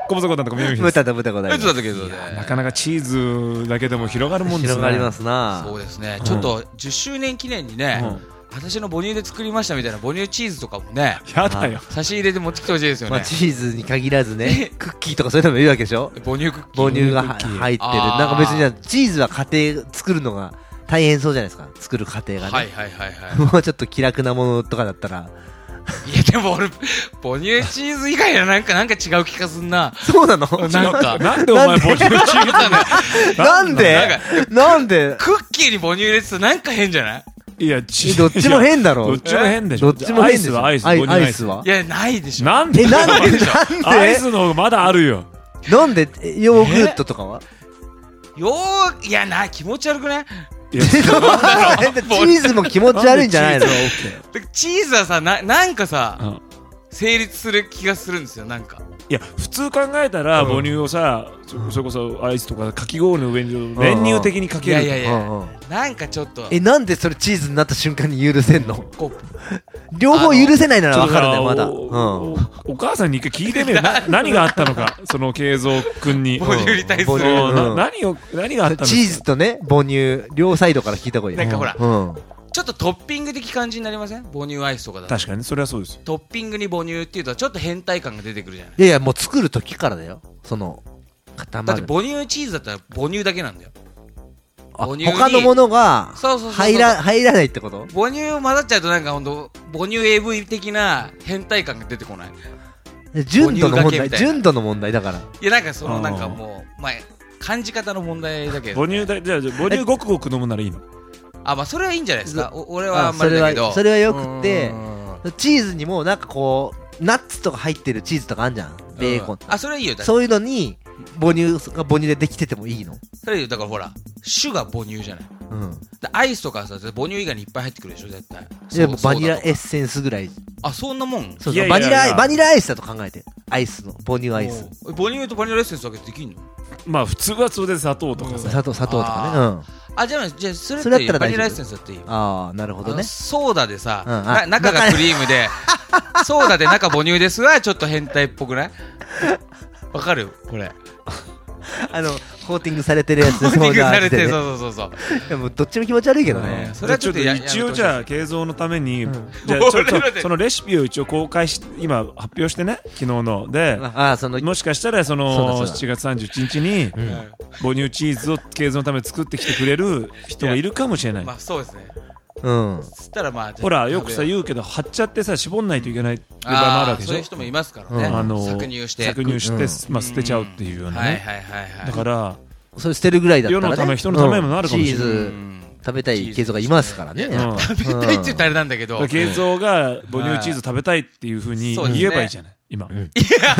こぼそこだとか見るし豚と豚こだりだけどね。 なかなかチーズだけでも広がるもんですね。 広がりますな。 そうですね。ちょっと10周年記念にね、私の母乳で作りましたみたいな母乳チーズとかもね、 やだよ。 差し入れで持ってきてほしいですよね。 チーズに限らずね、クッキーとかそういうのもいいわけでしょ。 母乳クッキー。 母乳が入ってる。なんか別にチーズは家庭作るのが大変そうじゃないですか。作る過程がね。 はいはいはいはい。 もうちょっと気楽なものとかだったら。 いやでも俺母乳チーズ以外はなんか違う気がすんな。 そうなの？ なんでお前母乳チーズだね。 なんでクッキーに母乳入れてたらなんか変じゃない？ いや、 どっちも変だろ。 どっちも変でしょ。 どっちも変でしょ。 アイスはアイスは？ いや、ないでしょ。 なんでアイスの方がまだあるよ。 なんでヨーグルトとかは？ いや気持ち悪くね？ チーズも気持ち悪いんじゃないの？ チーズはさ、なんかさ、成立する気がするんですよ、なんか。 いや、普通考えたら母乳をさ、それこそアイスとかかき氷の上に練乳的にかける。 いやなんかちょっと。 なんでそれチーズになった瞬間に許せんの？両方許せないなら分かるね、まだ。 お母さんに一回聞いてみよ。何があったのか、その慶三くんに。 母乳に対する。 何があったのか。 チーズとね、母乳、両サイドから聞いた方がいい。 なんかほら、ちょっとトッピング的感じになりません？母乳アイスとかだと。 確かに、それはそうです。 トッピングに母乳っていうとちょっと変態感が出てくるじゃない。 いやもう作る時からだよ。だって母乳チーズだったら母乳だけなんだよ。 他のものが入らないってこと？ 母乳混ざっちゃうとなんかほんと母乳 AV 的な変態感が出てこない。 純度の問題だから。 いやなんかなんかもう感じ方の問題だけど。 じゃあ母乳ごくごく飲むならいいの？ まあそれはいいんじゃないですか。俺はあんまりだけど。 それはよくて、チーズにもなんかこうナッツとか入ってるチーズとかあんじゃん。ベーコン。 それいいよ。 そういうのに母乳が母乳でできててもいいの？ それだからほら種が母乳じゃない。アイスとかさ母乳以外にいっぱい入ってくるでしょ絶対。 でもバニラエッセンスぐらい。 そんなもん？ そうバニラアイスだと考えて。アイスの母乳アイス。 母乳とバニラエッセンスだけできんの？ まあ普通はそれで砂糖とかさ。 砂糖とかね。 じゃあそれってバニラエッセンスだっていいよ。 なるほどね。 ソーダでさ、中がクリームでソーダで中母乳ですはちょっと変態っぽくない？わかる？これコーティングされてるやつ。 コーティングされて、そうでもどっちも気持ち悪いけどね。 それはちょっと一応じゃあ慶三のためにじゃあちょっとそのレシピを一応公開し今発表してね、昨日のでもしかしたらその7月31日に母乳チーズを慶三のために作ってきてくれる人がいるかもしれない。 まあそうですね。 そしたらほらよくさ言うけど貼っちゃってさ絞んないといけないって場合もあるわけでしょ。 そういう人もいますからね。搾乳して捨てちゃうっていうようなね。だからそれ捨てるぐらいだったらね、 世のため人のためにもなるかもしれない。 チーズ食べたい慶三がいますからね。 食べたいって言ったらあれなんだけど、 慶三が母乳チーズ食べたいっていう風に言えばいいじゃない今。言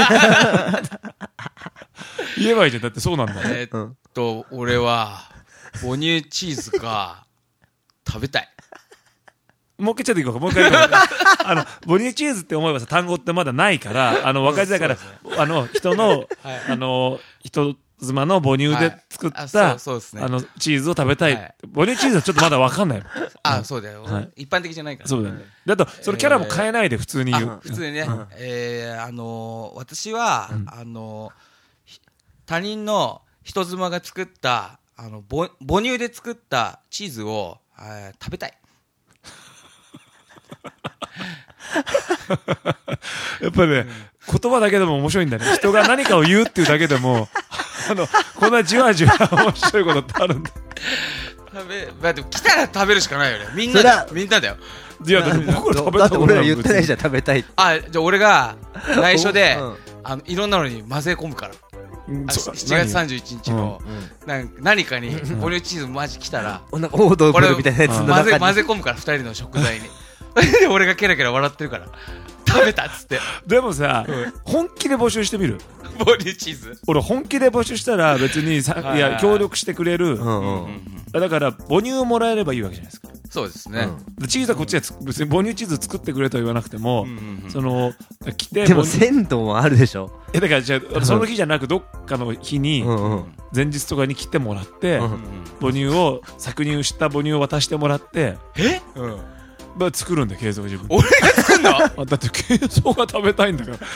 えばいいじゃん。だってそうなんだよ。 俺は母乳チーズが食べたい。 もう一回ちょっといこうか。もう一回母乳チーズって思えばさ単語ってまだないから分かりづらいから人の人妻の母乳で作ったチーズを食べたい。母乳チーズはちょっとまだ分かんないの。そうだよ。一般的じゃないから。 そうだね。だとそれキャラも変えないで普通に言う。 普通にね。私は他人の人妻が作った母乳で作ったチーズを食べたい。 やっぱりね、言葉だけでも面白いんだね。人が何かを言うっていうだけでもこんなじわじわ面白いことってあるんだ。 でも来たら食べるしかないよね。みんなだよ。 いやだって僕ら食べただって俺ら言ってないじゃん。食べたい。 じゃあ俺が内緒でいろんなのに混ぜ込むから。7月31日の何かに母乳チーズマジ来たらオードブルみたいなやつの中に混ぜ込むから2人の食材に。俺がケラケラ笑ってるから食べたっつって。 でもさ、本気で募集してみる？ 母乳チーズ俺本気で募集したら別にいや協力してくれる。だから母乳をもらえればいいわけじゃないですか。 そうですね。 チーズはこっちで別に母乳チーズ作ってくれとは言わなくても来て。 でも鮮度もあるでしょ。 だからじゃあその日じゃなくどっかの日に前日とかに来てもらって母乳を搾乳した母乳を渡してもらって作るんだよ慶三が自分で。 俺が作るの？ だって慶三が食べたいんだから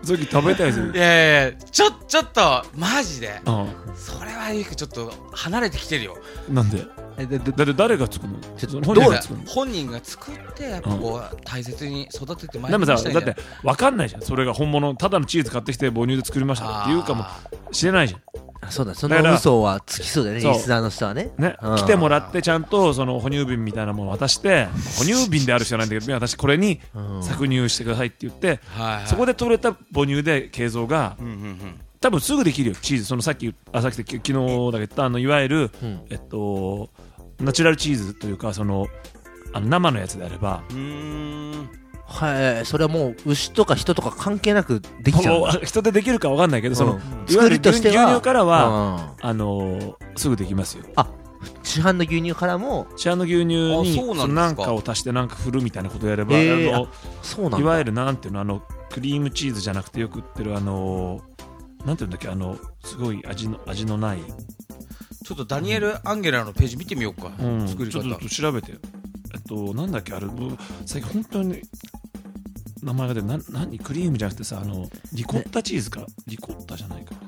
さっき食べたいですよ。 いやちょっとマジでそれはゆうきちょっと離れてきてるよ。 なんで？だって誰が作るの？ 本人が作ってやっぱこう大切に育ててまいりましたね。 でもさ、だって分かんないじゃん。それが本物、ただのチーズ買ってきて母乳で作りましたっていうかもしれないじゃん。 そうだ、その嘘はつきそうだよね、リスナーの人はね。 来てもらってちゃんとその哺乳瓶みたいなものを渡して、哺乳瓶である必要ないんだけど、私これに搾乳してくださいって言って、そこで取れた母乳で慶三が多分すぐできるよ、チーズ。そのさっき昨日だけ言ったいわゆるナチュラルチーズというか、その生のやつであれば。 はい、それはもう牛とか人とか関係なくできちゃう。 人でできるかわかんないけど、その作りとしては牛乳からはすぐできますよ。 市販の牛乳からも、 市販の牛乳に何かを足して何か振るみたいなことをやれば、 そうなんだ。 いわゆるなんていうの、クリームチーズじゃなくてよく売ってるなんていうんだっけ、すごい味のない。 ちょっとダニエル・アンゲラのページ見てみようか。作り方ちょっと調べて。なんだっけ、あれ最近本当に名前が出る。何クリームじゃなくてさ、リコッタチーズか、リコッタじゃないか。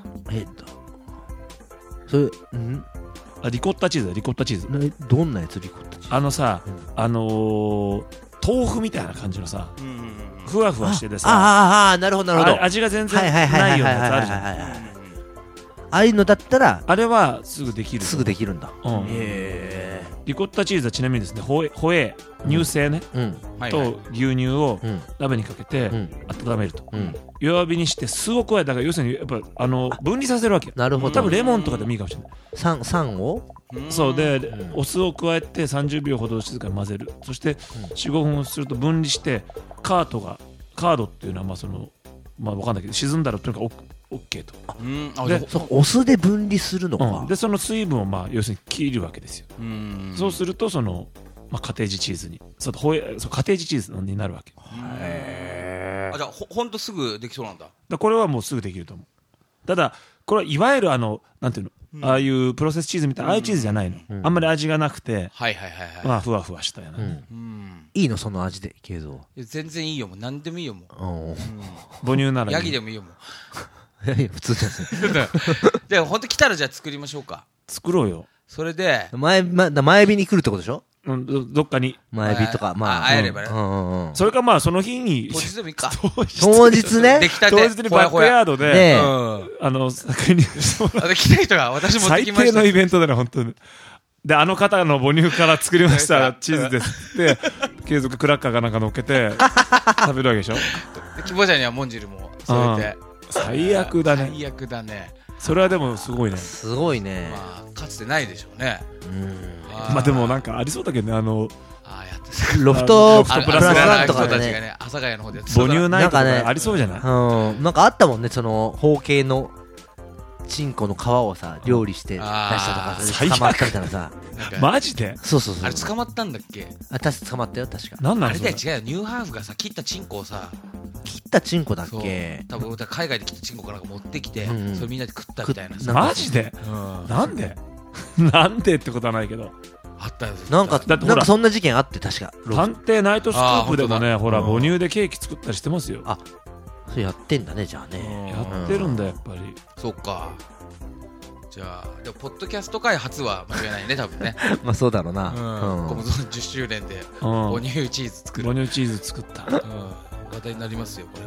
それリコッタチーズだ、リコッタチーズ。 どんなやつ？リコッタチーズさ、豆腐みたいな感じのさ、ふわふわしててさ、 なるほどなるほど。 味が全然ないようなやつあるじゃん。 ああいうのだったらあれはすぐできる。 すぐできるんだ。 リコッタチーズはちなみにですね、ホエー乳製ね、と牛乳を鍋にかけて温めると、弱火にして酢を加え、だから要するにやっぱ分離させるわけ。 なるほど。 多分レモンとかでもいいかもしれない。 酸をそうで、お酢を加えて30秒ほど静かに混ぜる。そして4、5分すると分離して、カードっていうのは分かんないけど、沈んだらとにかくOK と。 で、お酢で分離するのか。 でその水分を要するに切るわけですよ。そうするとカテージチーズに、カテージチーズになるわけ。 じゃあほんとすぐできそうなんだ。 これはもうすぐできると思う。ただこれはいわゆるなんていうの、ああいうプロセスチーズみたいなああいうチーズじゃないの。あんまり味がなくて、ふわふわしたよね。 いいのその味で、慶三。 全然いいよ、もう何でもいいよ、もう。 母乳ならヤギでもいいよ、もう。 普通ですね。 じゃあ本当来たらじゃあ作りましょうか。 作ろうよ。 それで前火に来るってことでしょ。 どっかに前火とか、 会えればね。 それかその日に当日でもいいか。 当日ね。 出来たて。 当日にバックヤードで作りに来た人が私持ってきました。 最低のイベントだね、本当に。で、あの方の母乳から作りましたチーズですって継続クラッカーかなんか乗っけて食べるわけでしょ。 希望者にはモンジルも添えて。 最悪だね。 最悪だね。 それはでもすごいね。 すごいね。 かつてないでしょうね。 でもなんかありそうだけどね、 やってロフトプラスワンとかね、阿佐ヶ谷の方で母乳ないとかありそうじゃない？ なんかあったもんね、その包茎のチンコの皮をさ料理して出したとか、捕まったみたいなさ。 マジで？ そう。あれ捕まったんだっけ？ 捕まったよ、確か。 あれだよ、違うよ、ニューハーフがさ切ったチンコをさ、 切ったチンコだっけ？ 多分海外で切ったチンコかなんか持ってきて、それみんなで食ったみたいな。 マジで？なんで？なんでってことはないけど。 あったよ。 なんかそんな事件あって、確か。 探偵ナイトスクープでもね、ほら母乳でケーキ作ったりしてますよ。 それやってんだね、じゃあね。 やってるんだ、やっぱり。 そっか。じゃあでもポッドキャスト界初は間違いないね、多分ね。 そうだろうな。 コムゾン10周年で母乳チーズ作る。 母乳チーズ作った。 話題になりますよ、これ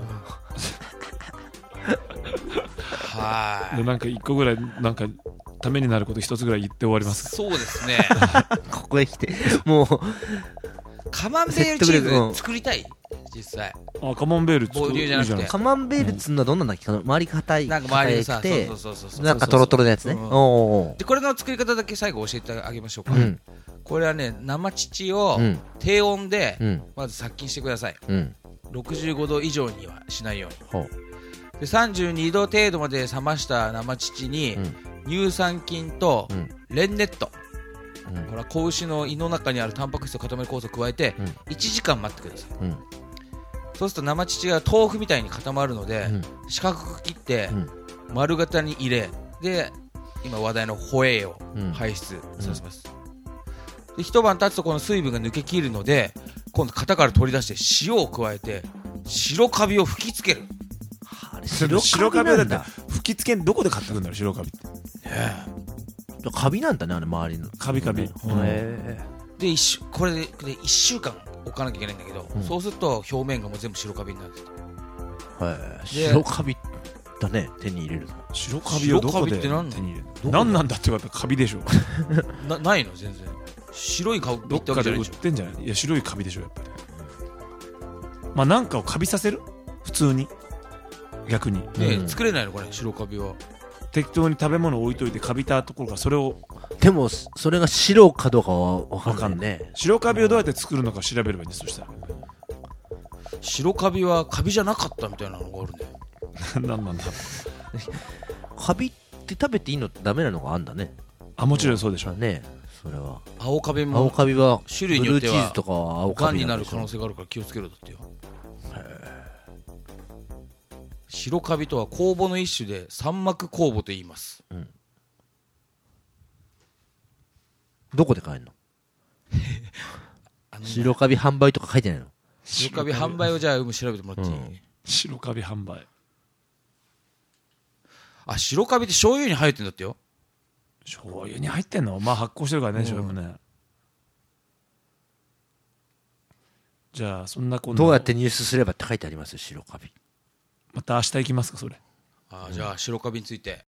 は。はい。 なんか一個ぐらいなんかためになること一つぐらい言って終わりますか。 そうですね。 ここへ来てもうカマンベールチーズ作りたい。実際カマンベール作るじゃなくて、 カマンベールっつうのはどんなんだっけ？周り硬い、 なんか周りでさ、 なんかトロトロのやつね。 でこれの作り方だけ最後教えてあげましょうか。これはね、生乳を低温でまず殺菌してください。65度以上にはしないように。で32度程度まで冷ました生乳に乳酸菌とレンネット、これは子牛の胃の中にあるタンパク質と固める酵素を加えて1時間待ってください。そうすると生乳が豆腐みたいに固まるので、四角く切って丸型に入れ、で今話題のホエーを排出させます。で一晩経つとこの水分が抜けきるので、今度型から取り出して塩を加えて白カビを吹きつける。 れ白カビなんだ。 吹き付けどこで買ってくるんだろう白カビって。 カビなんだね、あれ周りの。 カビ。でこれで1週間置かなきゃいけないんだけど、そうすると表面がもう全部白カビになるんです。 白カビだね、手に入れるの。 白カビをどこで手に入れるの？何なんだって言われたらカビでしょ。 ないの全然。白いカビってわけじゃないでしょ。 どっかで売ってんじゃない？いや白いカビでしょやっぱり。まあなんかをカビさせる？普通に逆に。 作れないのこれ白カビは。 適当に食べ物を置いといてカビたところからそれを。 でもそれが白かどうかは分かんないね。 白カビをどうやって作るのか調べればいいんです。そしたら白カビはカビじゃなかったみたいなのがあるね。 何なんだカビって食べていいのダメなのがあんだね。 もちろんそうでしょうね。それは青カビは種類によってはブルーチーズとかは青カビがんになる可能性があるから気をつけろだってよ。白カビとは酵母の一種で三膜酵母と言います。 どこで買えるの？白カビ販売とか書いてないの？ 白カビ販売をじゃあ調べてもらっていい？ 白カビ販売。 白カビって醤油に入ってんだってよ。 醤油に入ってんの？まあ発酵してるからね、醤油もね。じゃあそんなどうやって入手すればって書いてありますよ、白カビ。 また明日行きますかそれ。 じゃあ白カビについて